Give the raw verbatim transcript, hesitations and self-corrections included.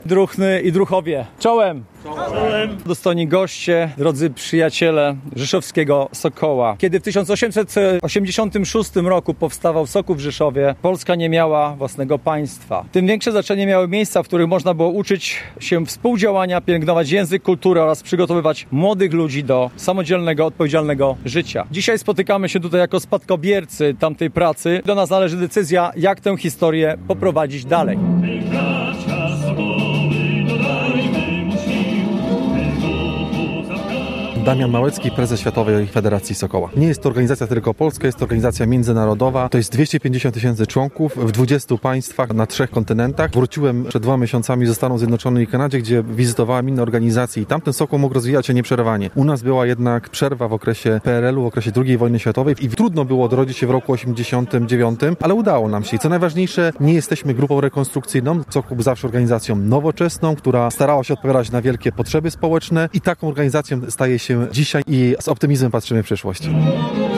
Druchny i druchowie. Czołem! Czołem! Dostojni goście, drodzy przyjaciele Rzeszowskiego Sokoła. Kiedy w tysiąc osiemset osiemdziesiątym szóstym roku powstawał Sokół w Rzeszowie, Polska nie miała własnego państwa. Tym większe znaczenie miały miejsca, w których można było uczyć się współdziałania, pielęgnować język, kulturę oraz przygotowywać młodych ludzi do samodzielnego, odpowiedzialnego życia. Dzisiaj spotykamy się tutaj jako spadkobiercy tamtej pracy. Do nas należy decyzja, jak tę historię poprowadzić dalej. Damian Małecki, prezes Światowej Federacji Sokoła. Nie jest to organizacja tylko polska, jest to organizacja międzynarodowa. To jest dwieście pięćdziesiąt tysięcy członków w dwudziestu państwach na trzech kontynentach. Wróciłem przed dwoma miesiącami ze Stanów Zjednoczonych i Kanadzie, gdzie wizytowałem inne organizacje i tamten Sokół mógł rozwijać się nieprzerwanie. U nas była jednak przerwa w okresie P R L u, w okresie drugiej wojny światowej i trudno było odrodzić się w roku osiemdziesiątym dziewiątym, ale udało nam się. I co najważniejsze, nie jesteśmy grupą rekonstrukcyjną. Sokół był zawsze organizacją nowoczesną, która starała się odpowiadać na wielkie potrzeby społeczne i taką organizacją staje się dzisiaj i z optymizmem patrzymy w przyszłość.